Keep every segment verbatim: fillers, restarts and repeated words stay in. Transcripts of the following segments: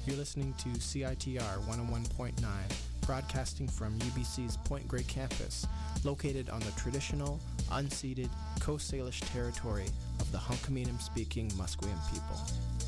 You're listening to C I T R one oh one point nine, broadcasting from U B C's Point Grey campus, located on the traditional, unceded Coast Salish territory of the Hunkaminam-speaking Musqueam people.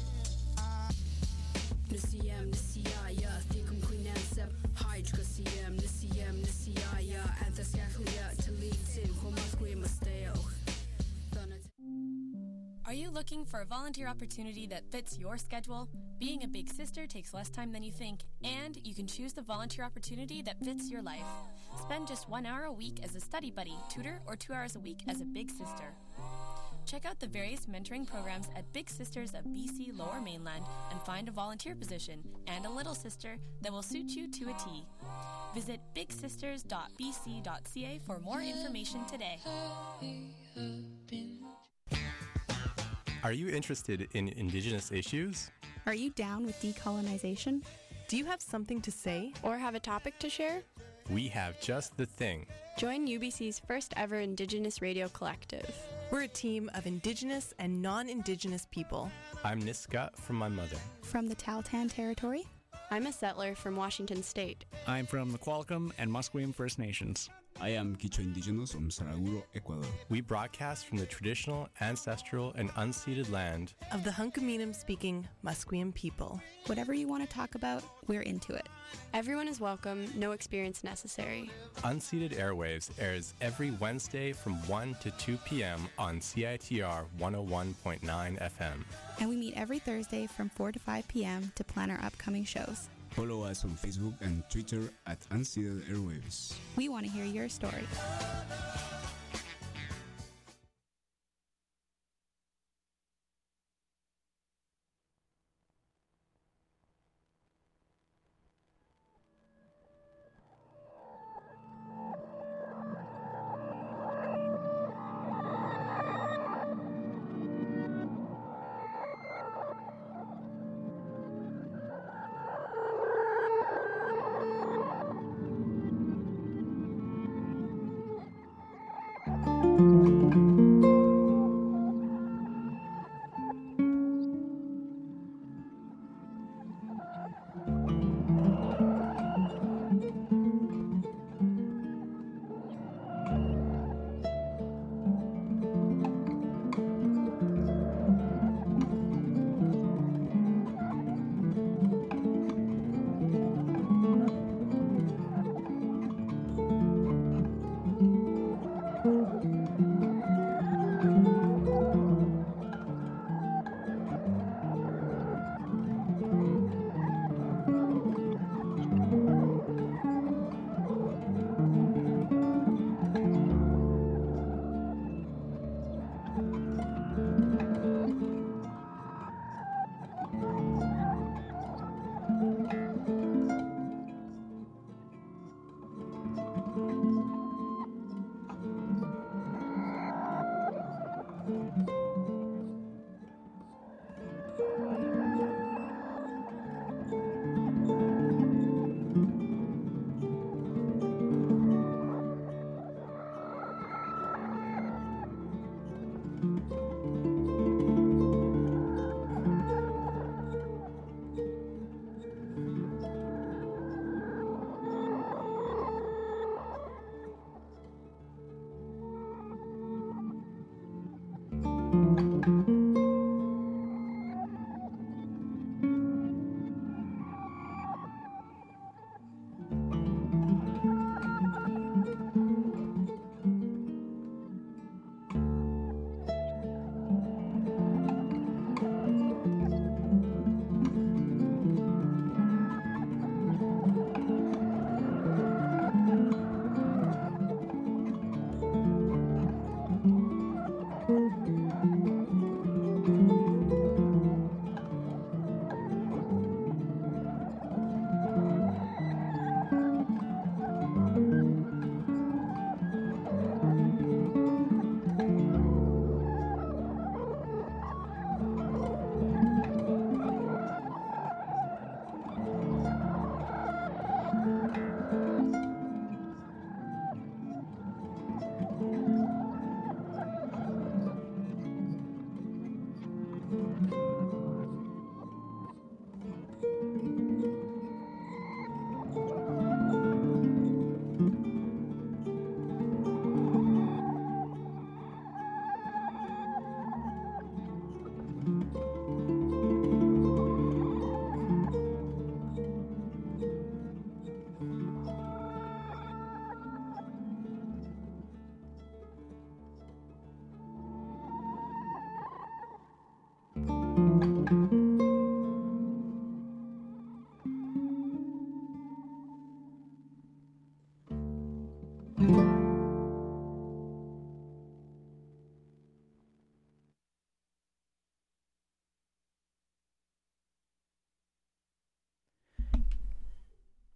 Are you looking for a volunteer opportunity that fits your schedule? Being a big sister takes less time than you think, and you can choose the volunteer opportunity that fits your life. Spend just one hour a week as a study buddy, tutor, or two hours a week as a big sister. Check out the various mentoring programs at Big Sisters of B C Lower Mainland and find a volunteer position and a little sister that will suit you to a T. Visit big sisters dot b c dot c a for more information today. Are you interested in Indigenous issues? Are you down with decolonization? Do you have something to say? Or have a topic to share? We have just the thing. Join U B C's first ever Indigenous Radio Collective. We're a team of Indigenous and non-Indigenous people. I'm Niska from my mother. From the Tahltan Territory? I'm a settler from Washington State. I'm from the Qualicum and Musqueam First Nations. I am Quichua Indigenous from Saraguro, Ecuador. We broadcast from the traditional, ancestral, and unceded land of the Hunkaminam-speaking Musqueam people. Whatever you want to talk about, we're into it. Everyone is welcome, no experience necessary. Unceded Airwaves airs every Wednesday from one to two p.m. on C I T R one oh one point nine F M. And we meet every Thursday from four to five p.m. to plan our upcoming shows. Follow us on Facebook and Twitter at Unceded Airwaves. We want to hear your story.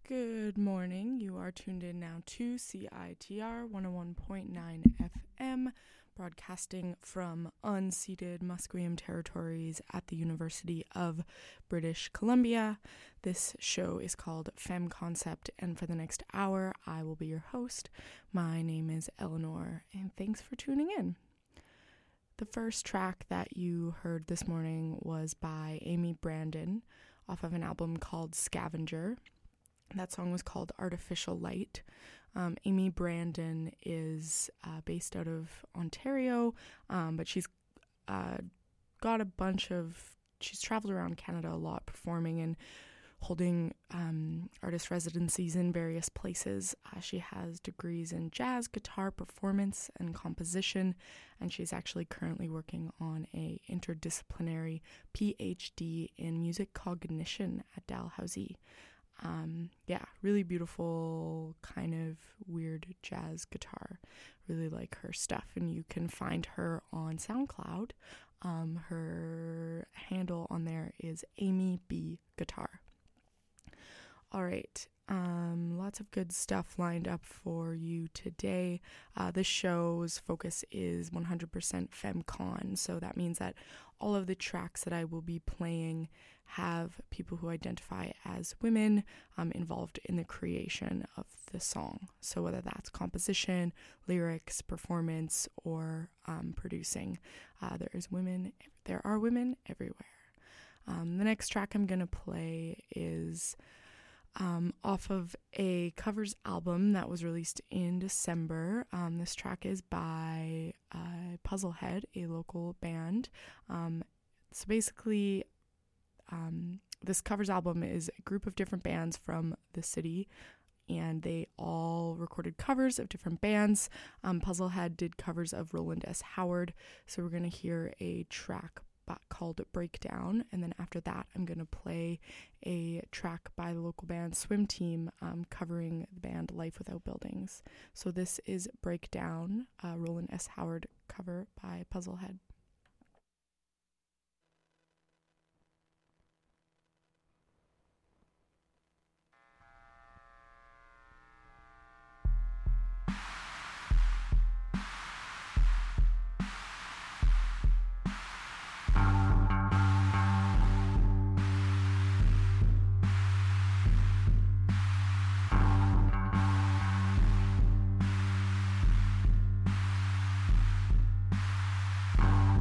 Good morning. You are tuned in now to C I T R one oh one point nine F M, broadcasting from unceded Musqueam territories at the University of British Columbia. This show is called Femme Concept, and for the next hour, I will be your host. My name is Eleanor, and thanks for tuning in. The first track that you heard this morning was by Amy Brandon off of an album called Scavenger. That song was called Artificial Light. Um, Amy Brandon is uh, based out of Ontario, um, but she's uh, got a bunch of, she's traveled around Canada a lot performing and holding um, artist residencies in various places. Uh, she has degrees in jazz, guitar, performance, and composition, and she's actually currently working on a interdisciplinary P H D in music cognition at Dalhousie. Um, yeah, really beautiful, kind of weird jazz guitar. Really like her stuff, and you can find her on SoundCloud. Um, her handle on there is Amy B Guitar. All right, um, lots of good stuff lined up for you today. Uh, this show's focus is one hundred percent FemCon, so that means that all of the tracks that I will be playing have people who identify as women um, involved in the creation of the song. So whether that's composition, lyrics, performance, or um, producing, uh, there is women. There are women everywhere. Um, the next track I'm gonna play is um, off of a covers album that was released in December. Um, this track is by uh, Puzzlehead, a local band. Um, so basically, Um, this covers album is a group of different bands from the city, and they all recorded covers of different bands. Um, Puzzlehead did covers of Roland S. Howard, so we're going to hear a track called Breakdown, and then after that I'm going to play a track by the local band Swim Team um, covering the band Life Without Buildings. So this is Breakdown, a Roland S. Howard cover by Puzzlehead. Bye.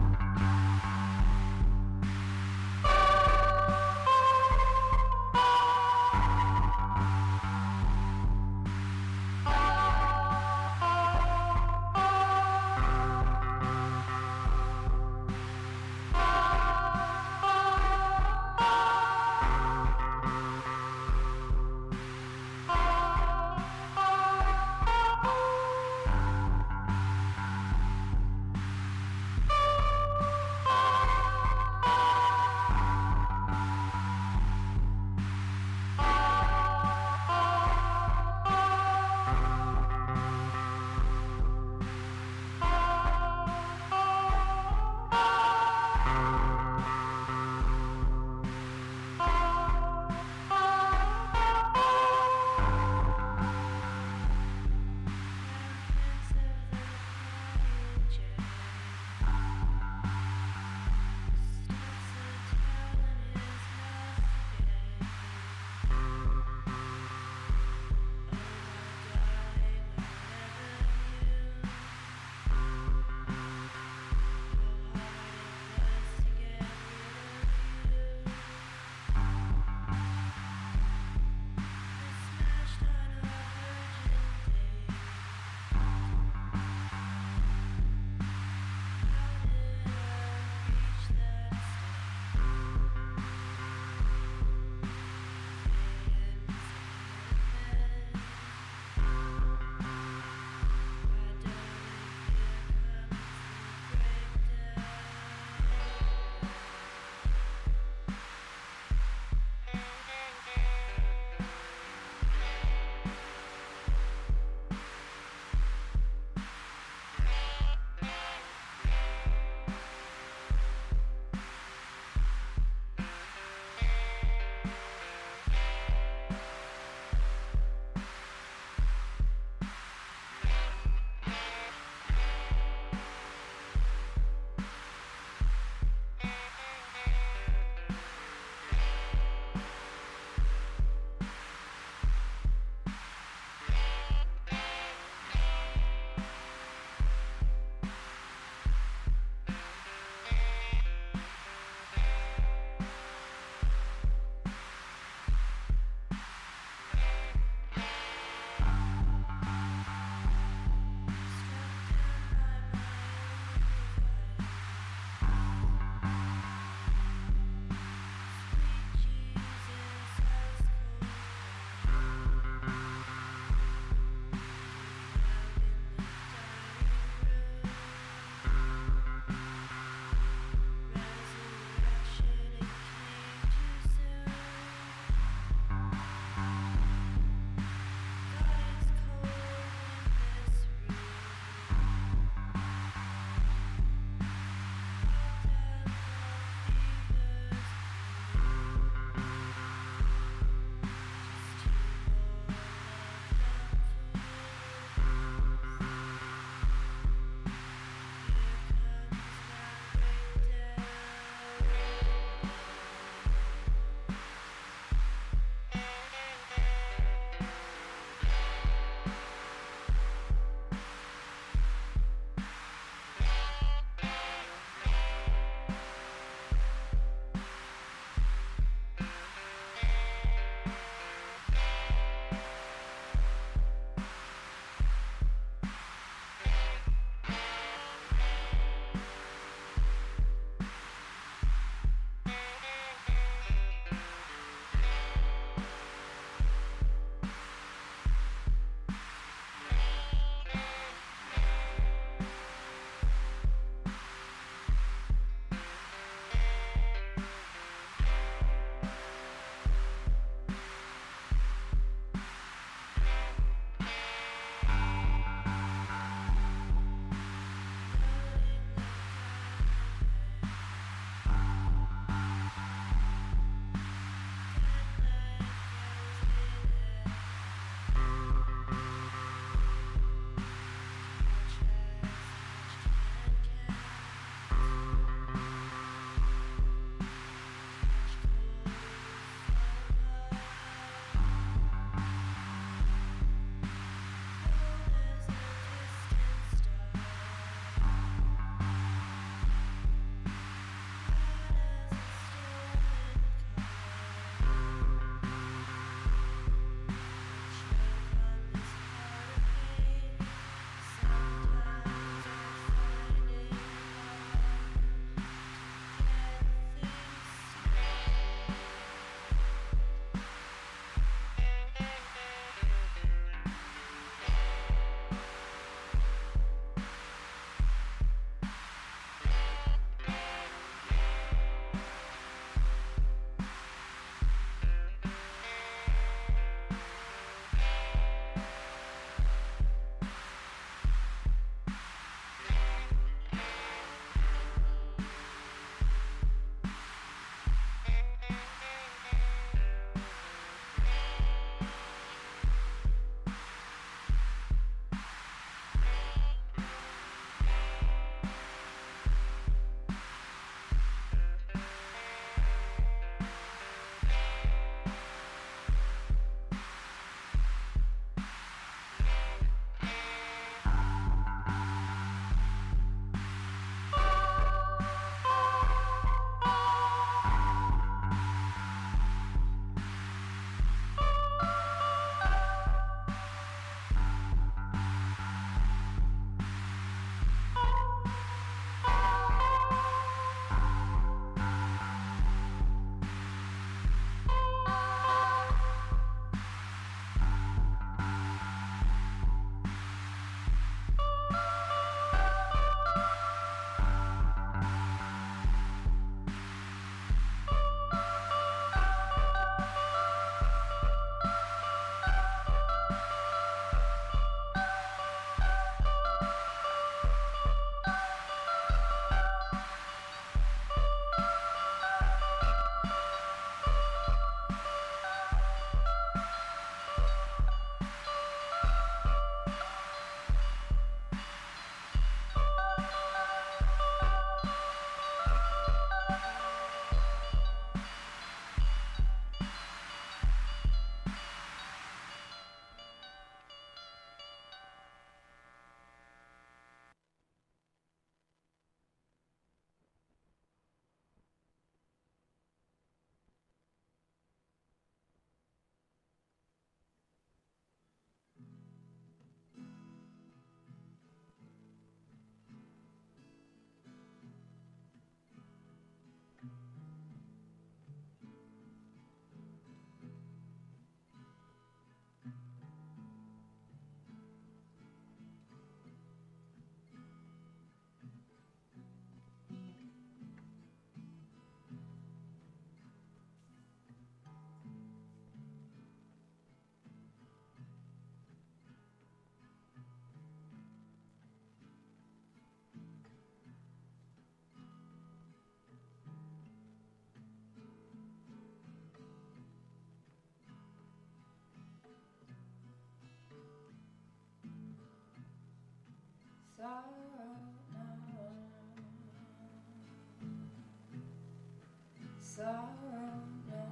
sorrow, no.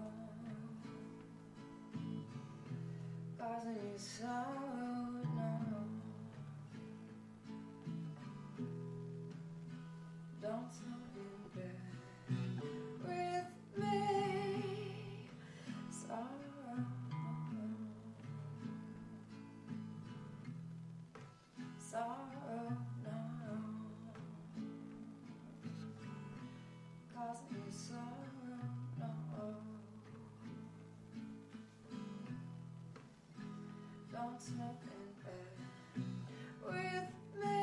Causing you sorrow, no. Don't smoke in bed with me. Sorrow, no. Sorrow, no. Causing you sorrow, no. Don't smoke in bed with me.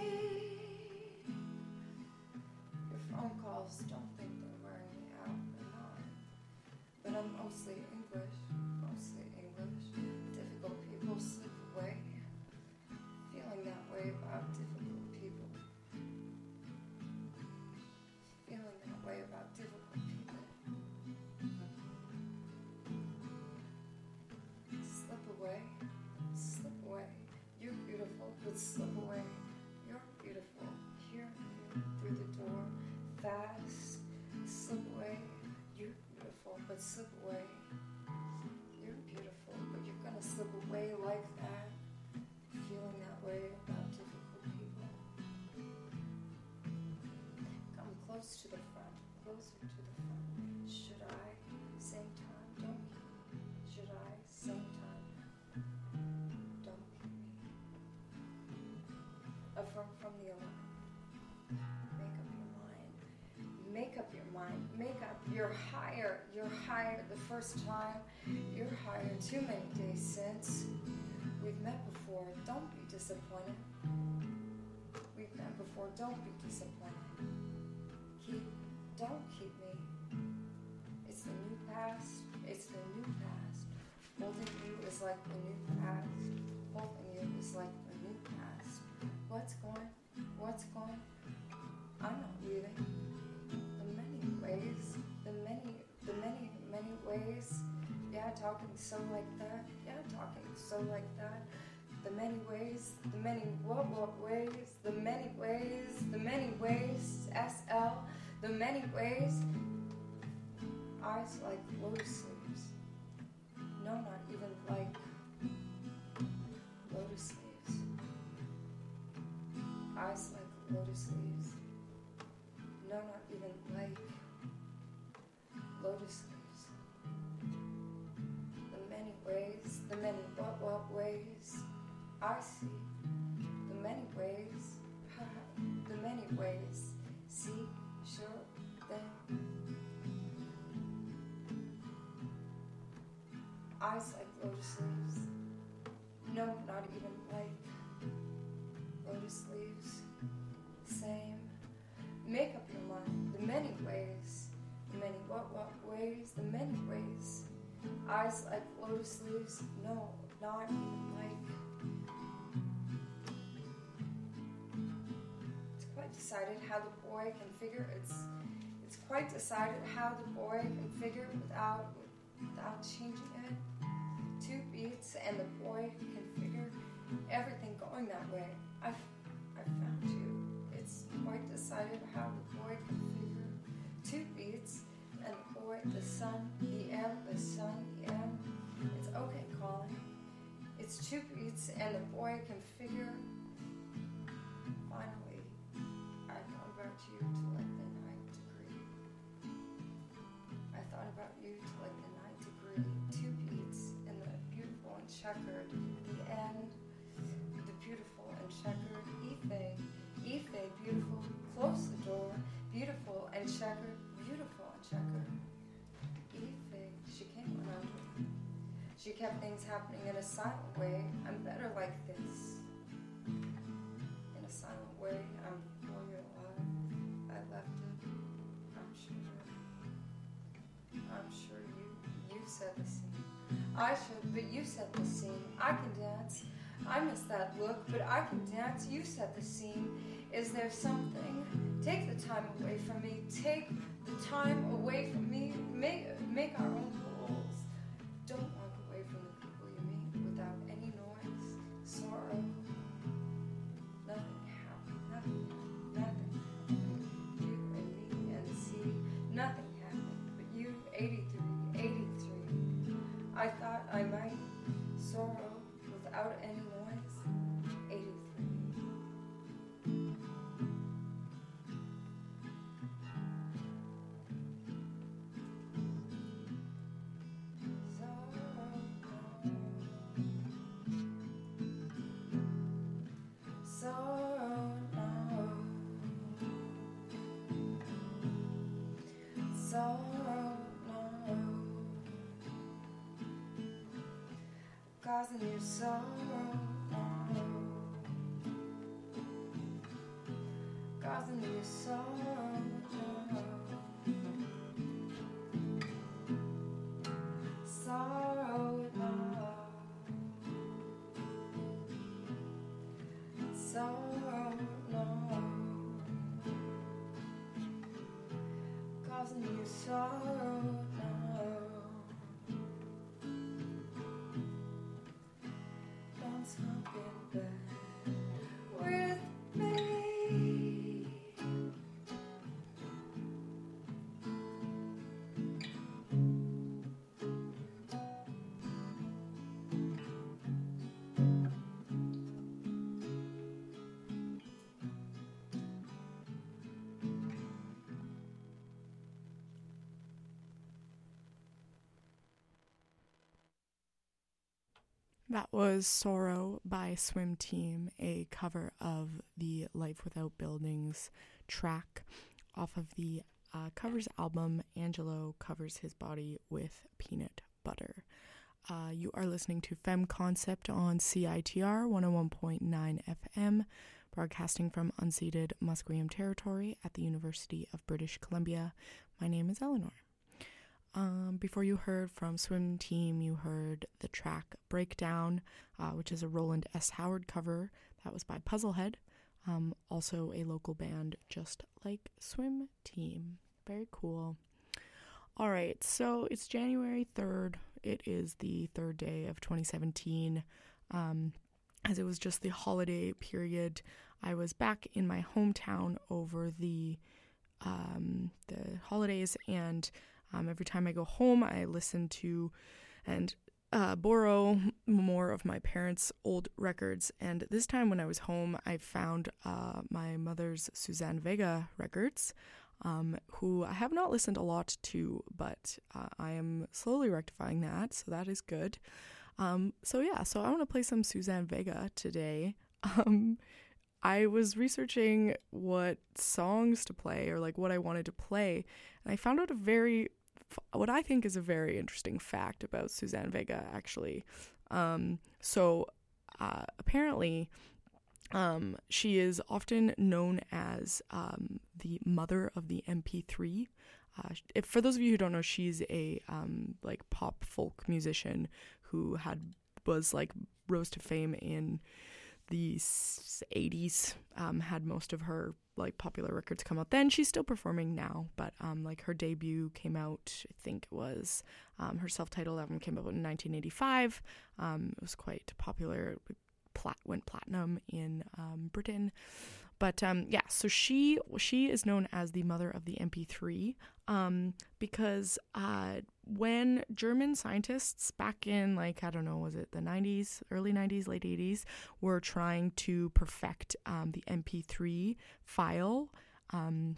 Your phone calls don't think they're wearing me out, they're not. But I'm mostly English, mostly English. Difficult people slip away. Feeling that way about difficult people. Feeling that way about difficult people. Slip away, slip away. You're beautiful, but slip away. You're beautiful. Here, here, through the door, fast. Slip away. You're beautiful, but slip away. You're beautiful, but you're gonna slip away like that. Feeling that way about difficult people. Come close to the front, closer to the front. Should I? Same time, don't keep me. Should I? Same time, don't keep me. Uh, from, from the alarm. Make up your mind. Make up your mind. Make up. You're higher. You're higher the first time. You're higher too many days since. We've met before, don't be disappointed. We've met before, don't be disappointed. Keep, don't keep me. It's the new past, it's the new past. Holding you is like the new past. Holding you is like the new past. What's going, what's going? I'm not leaving. The many ways, the many, the many, many ways. Yeah, talking so like that. Yeah, talking so like that. The many ways, the many what what ways, the many ways, the many ways, S L, the many ways. Eyes like lotus leaves. No, not even like lotus leaves. Eyes like lotus leaves. No, not even like lotus leaves. Ways, the many what what ways I see, the many ways, the many ways, see, sure thing. Eyes like lotus leaves, no, not even like lotus leaves, same. Make up your mind, the many ways, the many what what ways, the many ways. Eyes like lotus leaves, no, not even like. It's quite decided how the boy can figure. It's it's quite decided how the boy can figure without without changing it. Two beats and the boy can figure everything going that way. I've I found you. It's quite decided how the boy can figure. Two beats. And the boy, the sun, the M, the sun, the M. It's okay calling. It's two beats and the boy can figure. Finally, I thought about you to let the night degree. I thought about you to let the night degree. Two beats and the beautiful and checkered. The end, the beautiful and checkered. Ife, Ife, beautiful. Close the door. Beautiful and checkered. Beautiful and checkered. Ife, she came on under. She kept things happening in a silent way. I'm better like this. In a silent way, I'm before you're alive. I left it. I'm sure. I'm sure you you set the scene. I should, but you set the scene. I can dance. I miss that look, but I can dance. You set the scene. Is there something? Take the time away from me. Take the time away from me. Make make our own rules. Don't walk away from the people you meet without any noise, sorrow. Nothing happened. Nothing. Nothing. You and me and the sea. Nothing happened. sorrow, no, causing you sorrow, no, causing you sorrow, no, sorrow, no, sorrow, no, causing you sorrow, no, don't smoke in bed with me. That was Sorrow by Swim Team, a cover of the Life Without Buildings track off of the uh, covers album Angelo Covers His Body with Peanut Butter. Uh, you are listening to Femme Concept on C I T R one oh one point nine F M, broadcasting from unceded Musqueam territory at the University of British Columbia. My name is Eleanor. Um, before you heard from Swim Team, you heard the track Breakdown, uh, which is a Roland S. Howard cover. That was by Puzzlehead, um, also a local band just like Swim Team. Very cool. All right, so it's January third. It is the third day of twenty seventeen. Um, as it was just the holiday period, I was back in my hometown over the um, the holidays, and Um, every time I go home, I listen to and uh, borrow more of my parents' old records. And this time when I was home, I found uh, my mother's Suzanne Vega records, um, who I have not listened a lot to, but uh, I am slowly rectifying that, so that is good. Um, so yeah, so I want to play some Suzanne Vega today. Um, I was researching what songs to play, or like what I wanted to play, and I found out a very what I think is a very interesting fact about Suzanne Vega, actually. Um, so uh, apparently um, she is often known as um, the mother of the M P three. Uh, if, for those of you who don't know, she's a um, like pop folk musician who had was like rose to fame in the eighties, um, had most of her like popular records come out then. She's still performing now, but um, like her debut came out, I think it was, um, her self-titled album came out in nineteen eighty-five. Um, it was quite popular, plat- went platinum in um, Britain. But um, yeah, so she she is known as the mother of the M P three um, because uh, when German scientists back in, like, I don't know, was it the nineties, early nineties, late eighties, were trying to perfect um, the M P three file, um,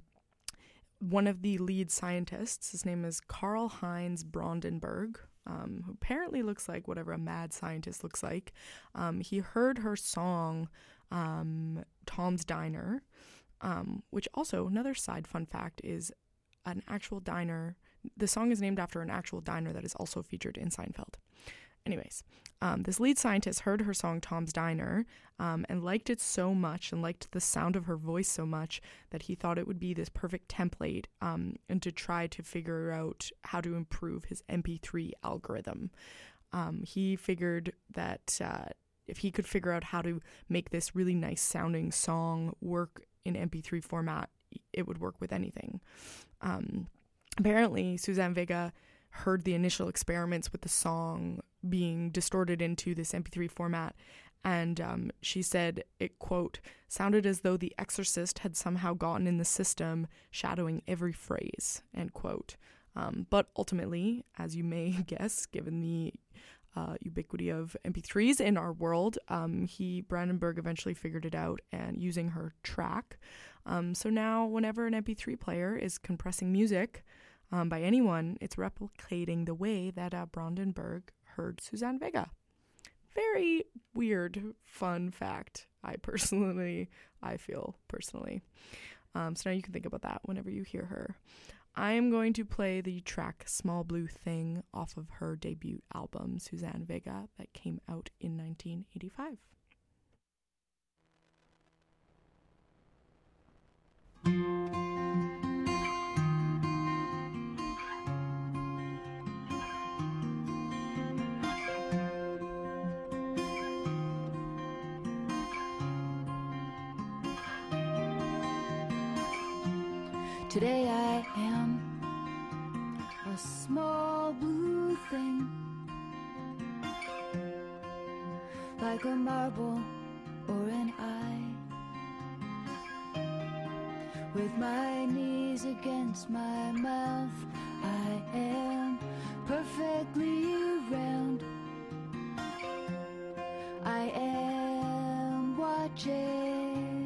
one of the lead scientists, his name is Karl-Heinz Brandenburg, um, who apparently looks like whatever a mad scientist looks like. Um, he heard her song um, Tom's Diner, um, which also, another side fun fact, is an actual diner. The song is named after an actual diner that is also featured in Seinfeld. Anyways, um, this lead scientist heard her song Tom's Diner um, and liked it so much and liked the sound of her voice so much that he thought it would be this perfect template um, and to try to figure out how to improve his M P three algorithm. Um, he figured that uh, if he could figure out how to make this really nice sounding song work in M P three format, it would work with anything. Um, apparently, Suzanne Vega heard the initial experiments with the song being distorted into this M P three format, and um, she said it, quote, sounded as though The Exorcist had somehow gotten in the system, shadowing every phrase, end quote. Um, but ultimately, as you may guess, given the uh, ubiquity of M P threes in our world, um, he, Brandenburg, eventually figured it out and using her track. Um, so now whenever an M P three player is compressing music um, by anyone, it's replicating the way that uh, Brandenburg heard Suzanne Vega. Very weird, fun fact, I personally, I feel personally. Um, so now you can think about that whenever you hear her. I am going to play the track Small Blue Thing off of her debut album, Suzanne Vega, that came out in nineteen eighty-five. Today I am a small blue thing, like a marble or an eye, with my knees against my mouth. I am perfectly round. I am watching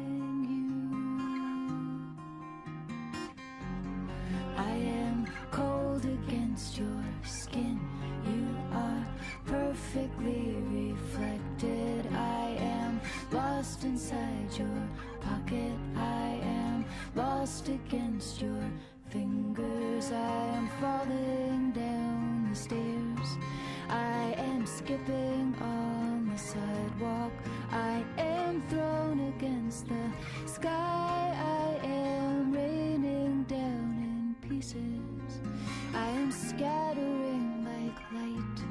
your skin. You are perfectly reflected. I am lost inside your pocket. I am lost against your fingers. I am falling down the stairs. I am skipping on the sidewalk. I am thrown against the sky. I am raining down in pieces. I am scattering like light,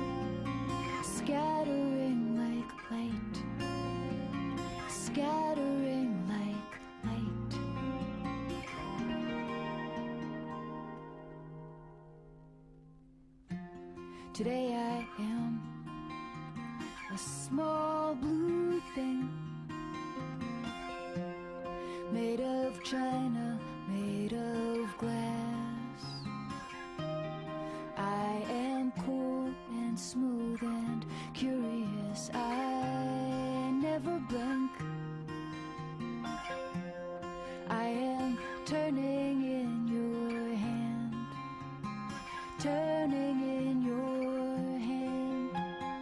scattering like light, scattering like light. Today I am a small blue thing, made of china, made of glass. I am cool and smooth and curious. I never blink. I am turning in your hand, turning in your hand.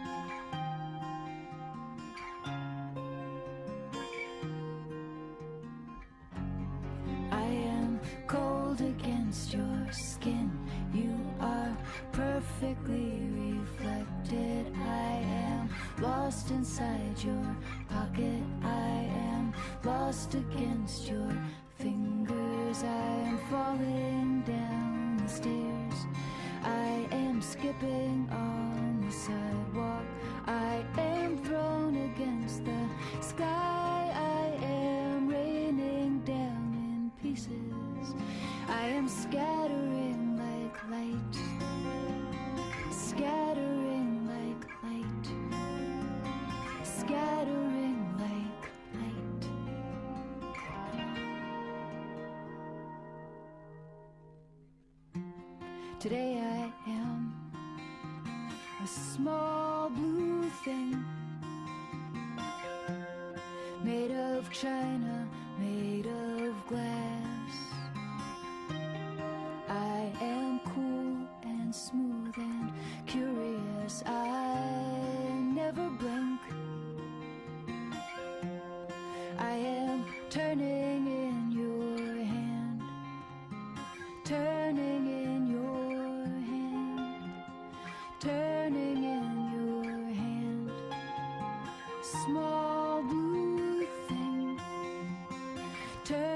I am cold against your skin. You are perfectly reflected. I am lost inside your pocket. I am lost against your fingers. I am falling down the stairs. I am skipping on the sidewalk. I am thrown against the sky. I am raining down in pieces. I am scattering like light, scattering like light, scattering like light. Today I am a small blue thing, made of china, made of glass. I am cool and smooth and curious. I never blink. I am turning in your hand, turning in your hand, turning in your hand. Small blue thing, turning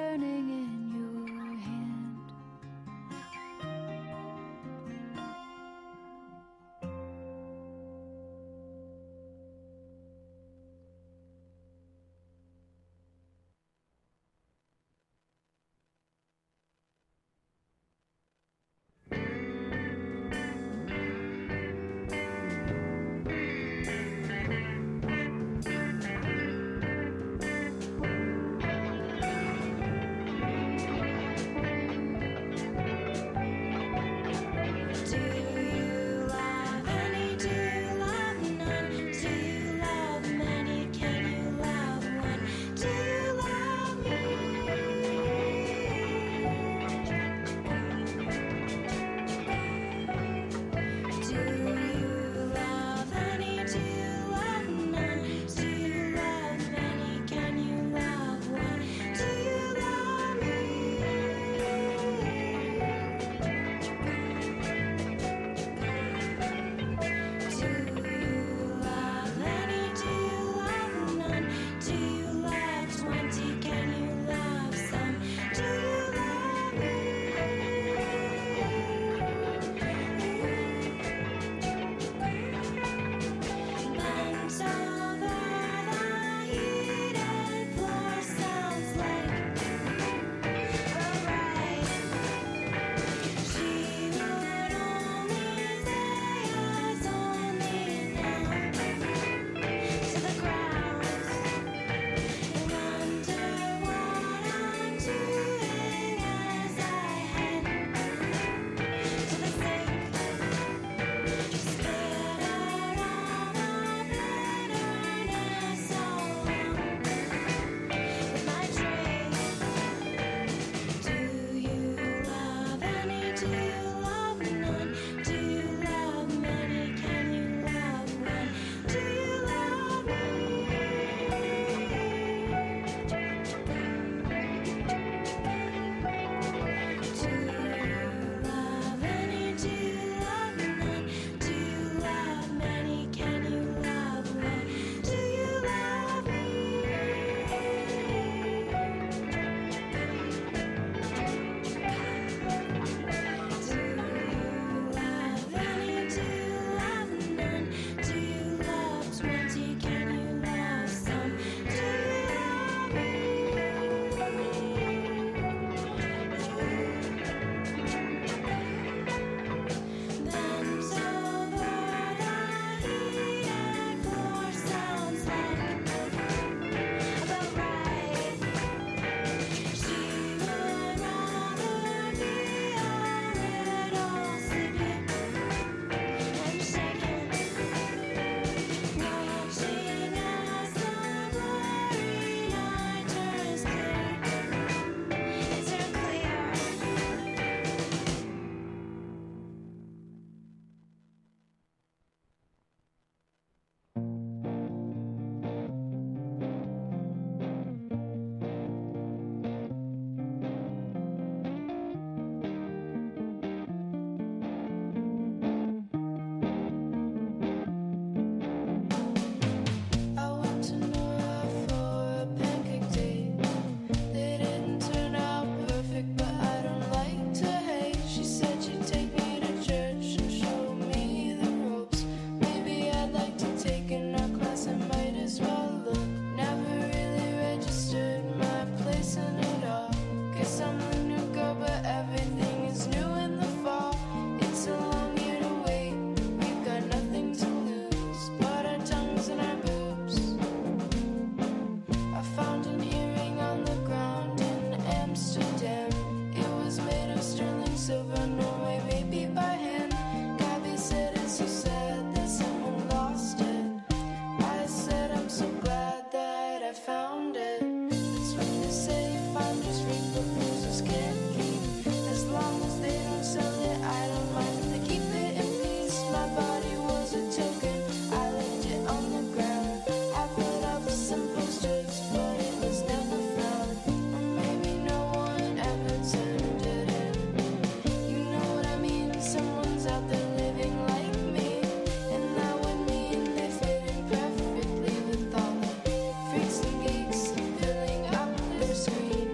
silver nor my baby by hand. Gabby said it's so sad that someone lost it. I said I'm so glad that I found it. It's when they say I'm just reap what losers can't keep. As long as they don't sell it, I don't mind if they keep it in peace. My body was a token, I left it on the ground. I put up some posters, but it was never found. Or maybe no one ever turned it in. You know what I mean? Someone's out there living like me, and that would mean they fit in perfectly with all the freaks and geeks filling up their screen.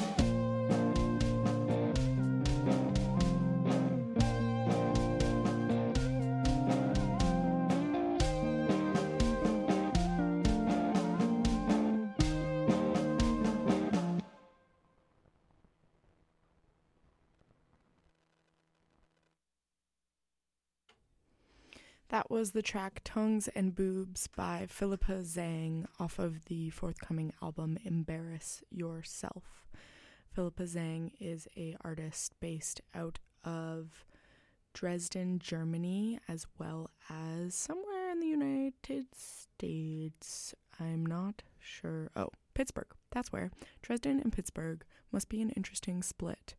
That was the track Tongues and Boobs by Philippa Zhang off of the forthcoming album Embarrass Yourself. Philippa Zhang is a artist based out of Dresden, Germany, as well as somewhere in the United States. I'm not sure. Oh, Pittsburgh. That's where. Dresden and Pittsburgh must be an interesting split.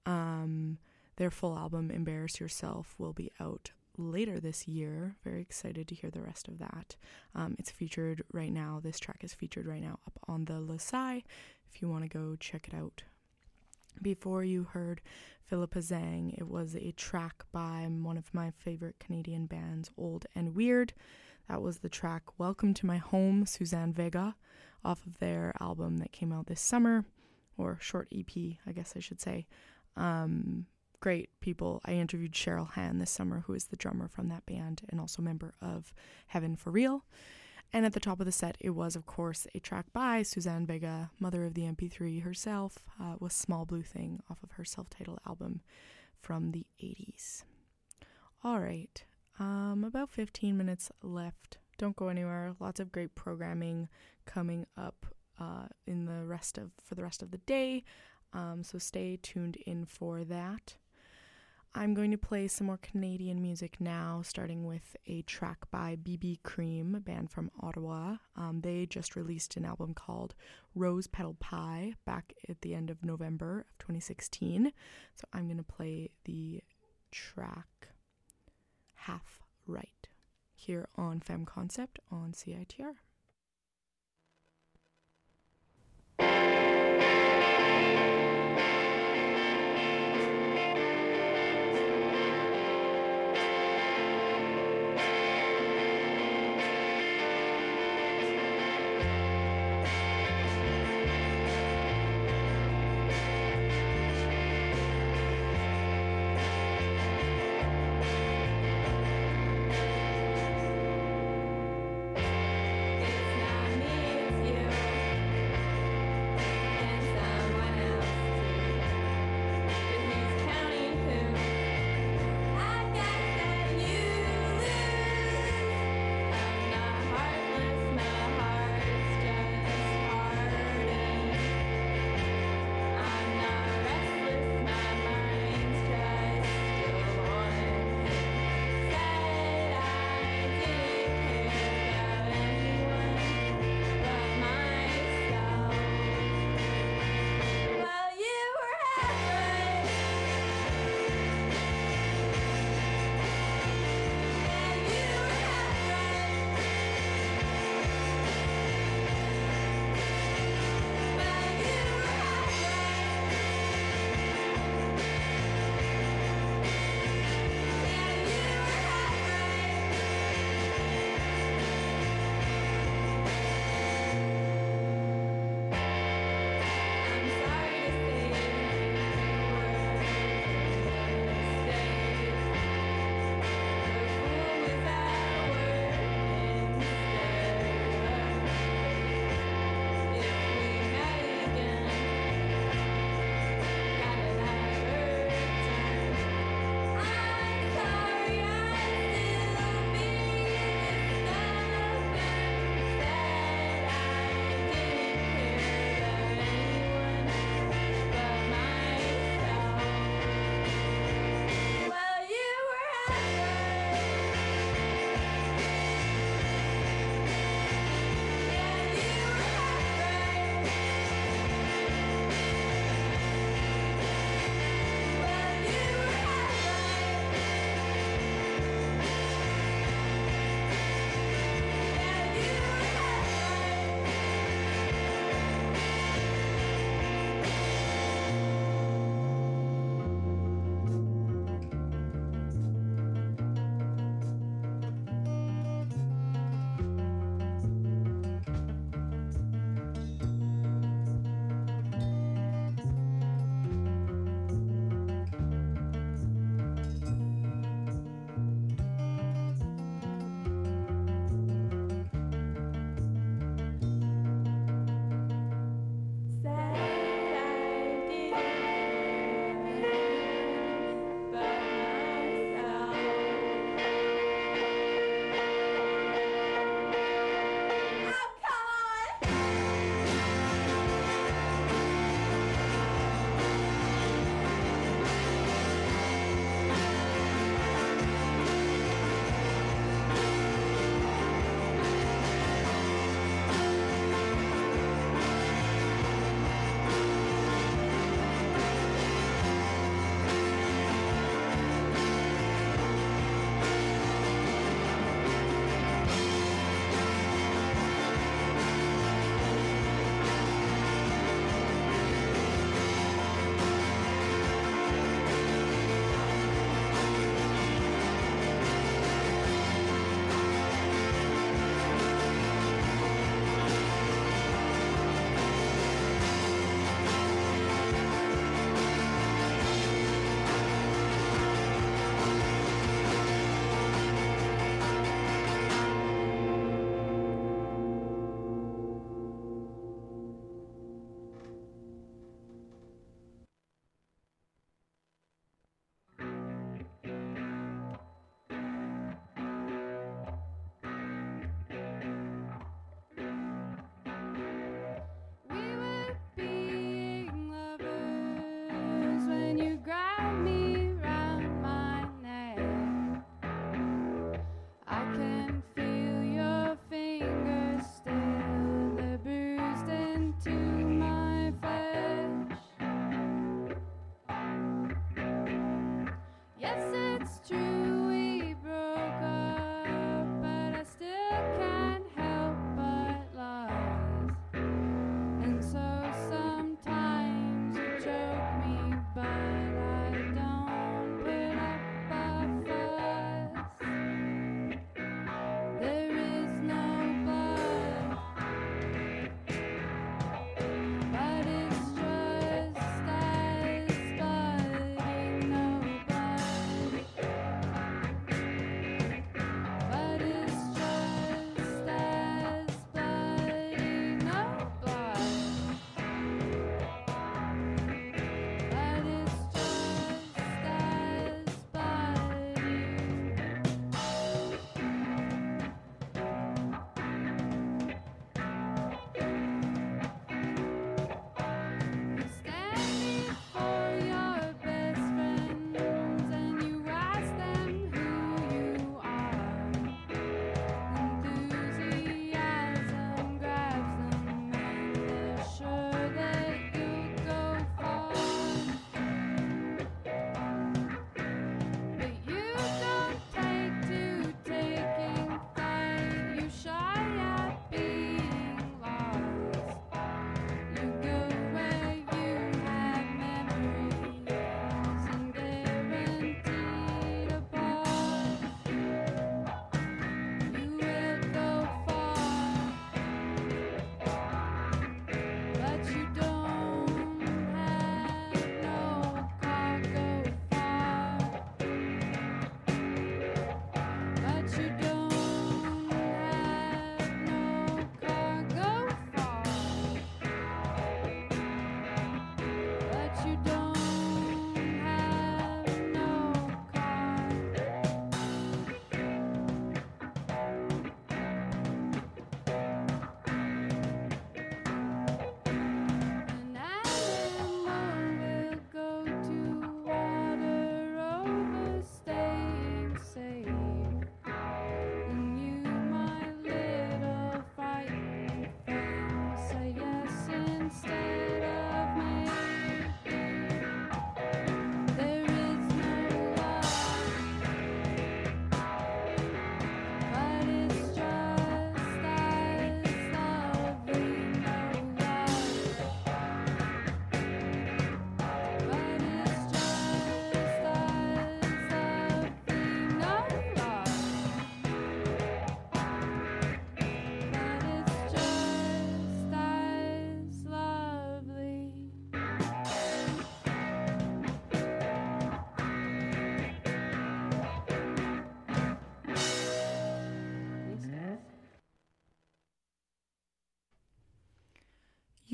Um, their full album Embarrass Yourself will be out later this year. Very excited to hear the rest of that. Um, it's featured right now. This track is featured right now up on the Lasai if you want to go check it out. Before you heard Philippa Zhang, it was a track by one of my favorite Canadian bands, Old and Weird. That was the track Welcome to My Home, Suzanne Vega, off of their album that came out this summer, or short E P, I guess I should say. Um, great people. I interviewed Cheryl Han this summer, who is the drummer from that band and also member of Heaven for Real. And at the top of the set, it was, of course, a track by Suzanne Vega, mother of the M P three herself, uh, was Small Blue Thing off of her self-titled album from the eighties. All right, um, about fifteen minutes left. Don't go anywhere. Lots of great programming coming up uh, in the rest of for the rest of the day. Um, so stay tuned in for that. I'm going to play some more Canadian music now, starting with a track by B B Cream, a band from Ottawa. Um, they just released an album called Rose Petal Pie back at the end of November of twenty sixteen. So I'm going to play the track Half Right here on Femme Concept on C I T R.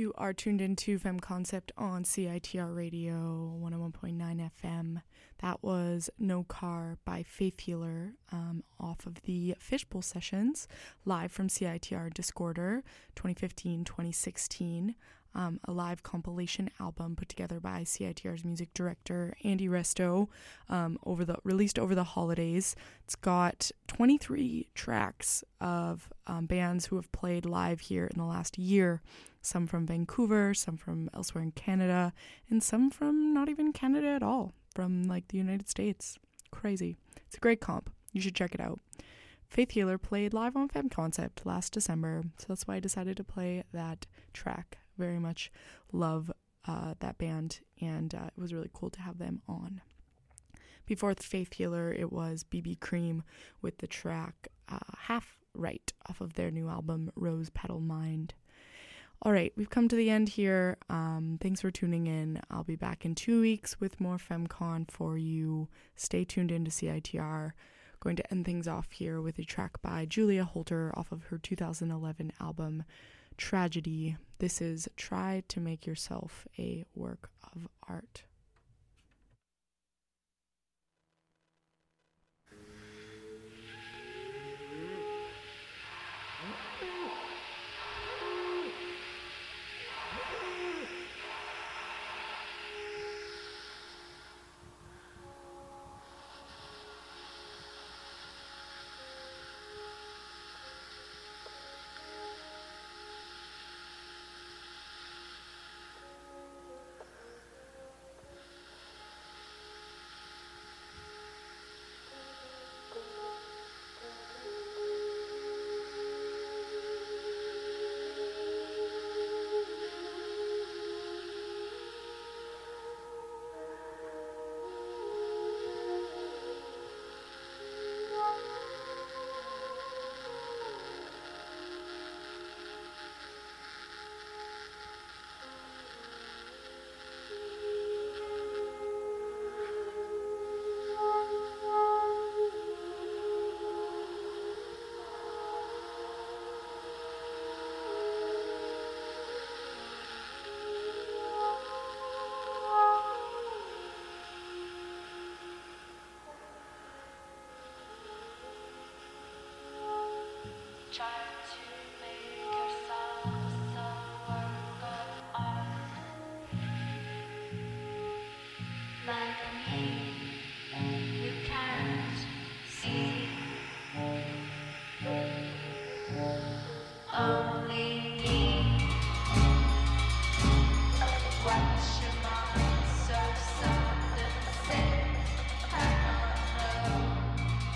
You are tuned into Femme Concept on C I T R Radio one oh one point nine F M. That was No Car by Faith Healer um, off of the Fishbowl Sessions, live from C I T R Discorder twenty fifteen twenty sixteen. Um, a live compilation album put together by C I T R's music director Andy Resto, um, over the released over the holidays. It's got twenty-three tracks of um, bands who have played live here in the last year. Some from Vancouver, some from elsewhere in Canada, and some from not even Canada at all, from like the United States. Crazy. It's a great comp. You should check it out. Faith Healer played live on Femme Concept last December, so that's why I decided to play that track. Very much love uh, that band, and uh, it was really cool to have them on. Before the Faith Healer, it was B B Cream with the track uh, Half Right off of their new album, Rose Petal Mind. All right, we've come to the end here. Um, thanks for tuning in. I'll be back in two weeks with more FemCon for you. Stay tuned into C I T R. Going to end things off here with a track by Julia Holter off of her two thousand eleven album, Tragedy. This is Try to Make Yourself a Work of Art. Try to make yourself a work of art. Like me, you can't see. Only me. Watch your mind so soft and safe. I don't know.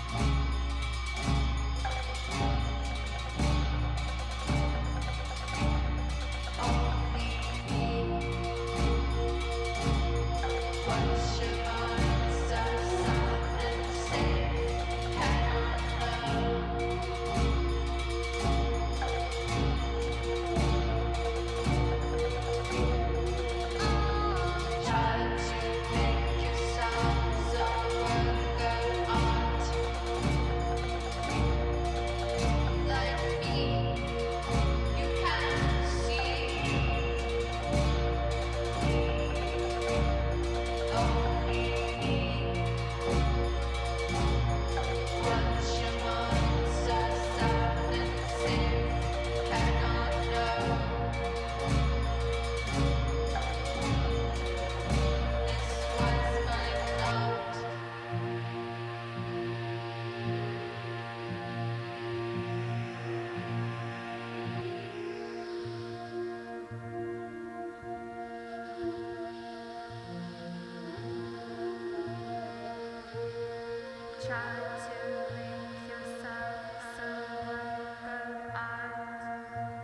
Try to make yourself a work of art.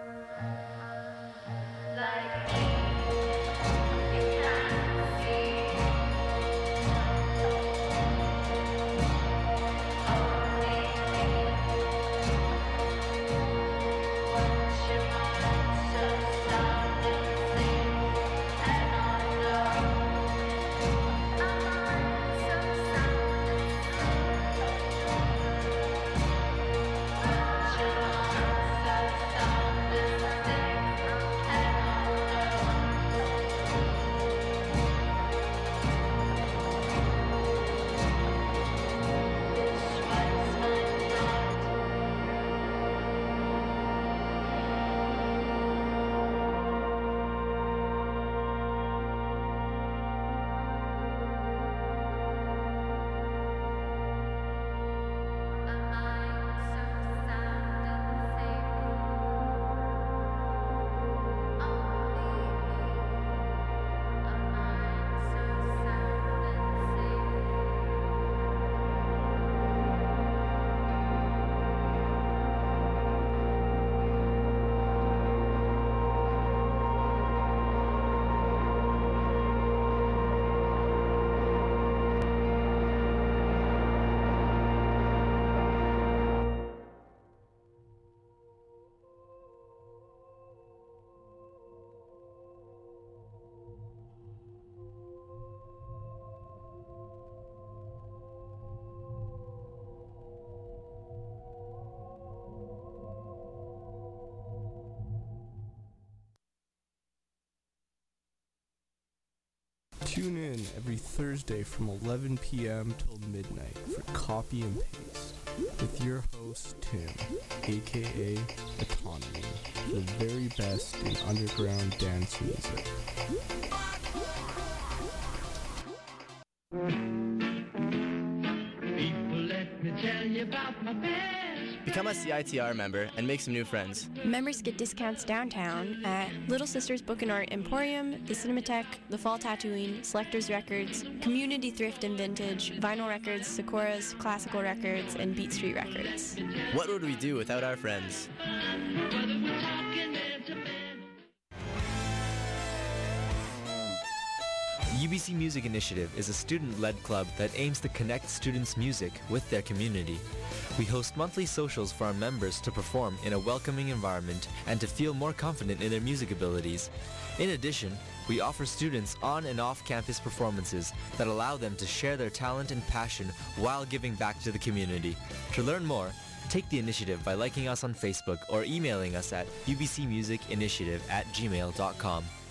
Like me, you can't see. Only me. Watch your mind so sound and safe, and I know. Our minds so sound and safe. Tune in every Thursday from eleven p.m. till midnight for Copy and Paste with your host, Tim, aka Autonomy, the very best in underground dance music. People, let me tell you about my past. Become a C I T R member and make some new friends. Members get discounts downtown at Little Sisters Book and Art Emporium, the Cinematheque, the Fall Tattooing, Selectors Records, Community Thrift and Vintage, Vinyl Records, Sakura's, Classical Records, and Beat Street Records. What would we do without our friends? U B C Music Initiative is a student-led club that aims to connect students' music with their community. We host monthly socials for our members to perform in a welcoming environment and to feel more confident in their music abilities. In addition, we offer students on and off-campus performances that allow them to share their talent and passion while giving back to the community. To learn more, take the initiative by liking us on Facebook or emailing us at u b c music initiative at gmail dot com.